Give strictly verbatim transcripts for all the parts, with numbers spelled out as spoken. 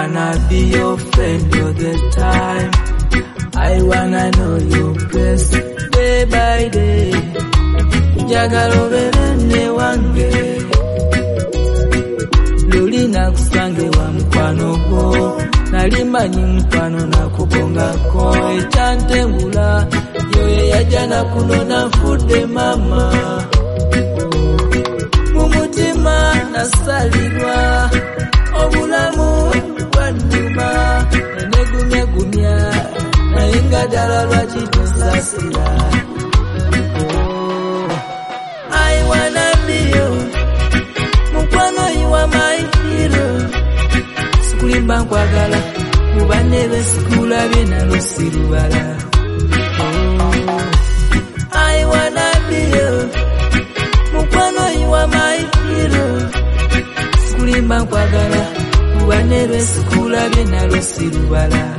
wanna be your friend all the time. I wanna know your best day by day. Njagala oberene wange, luli nakusange wa mkwano gwo, nalimanyi mkwano nakubongako. Ekyantengula yoye yajja nakunona nfudde mama. Mumutima nasalirwa obulamu bwannuma, negumyagumya naye nga ddala lwaki tosasira. I wanna be you, mukwano you are my hero. Sikulimba nkwagala kuba nebe sikulabye nalusirubala. I wanna be you, mukwano you are my hero. Sikulimba nkwagala kuba nebe sikulabye nalusirubala.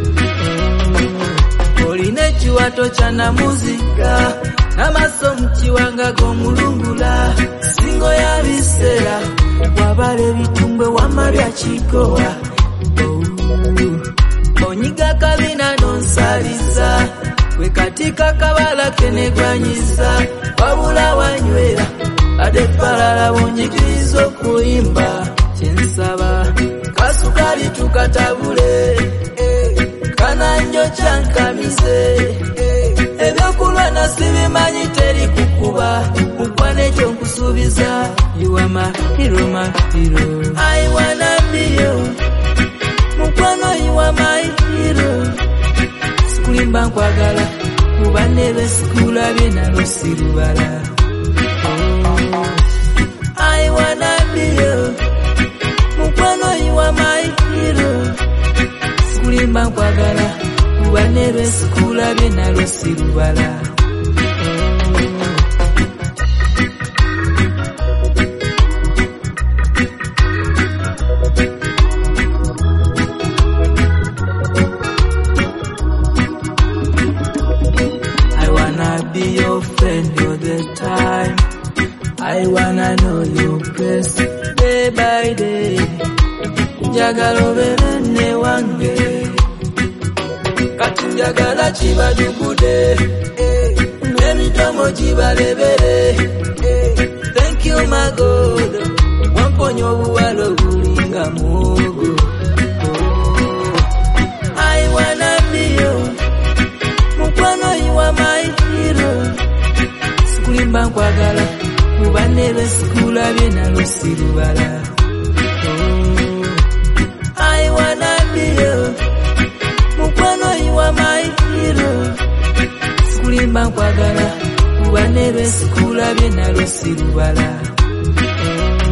Olina ekiwato kya namuziga, amaso mukiwanga g'omulungula. Singo ya biseera wabala ebitumbwe wama bya kikowa. Onyiga kabina nonsaliza, we katika kabala kenegwanyiza. Wabula wanywera ade palala bonjigiriza okuyimba. Kyensaba kasukali tukatabule, kananjo kyankamize. Ebyokulwa nasibimanyi teri kukuba, mukwane ekyo nkusuubiza. You are my hero, my hero. I wanna be you, mukwano you are my hero. Sikulimba nkwagala kuba nebe sikulabye nalusirubala. I wanna be you, mukwano you are my hero. Sikulimba nkwagala kuba nebe sikulabye nalusirubala. I wanna be your friend all the time. I wanna know your best day by day. Njagala oberene wange, kati njagala kibadugude, n'emidomo gibalebere. Thank you my God, wamponya obuwala obulinga muwogo. I wanna be you, mukwano you are my hero. Sikulimba nkwagala kuba nebe sikulabye nalusirubala. I wanna be you, mukwano you are my hero. Sikulimba nkwagala kuba nebe sikulabye nalusirubala.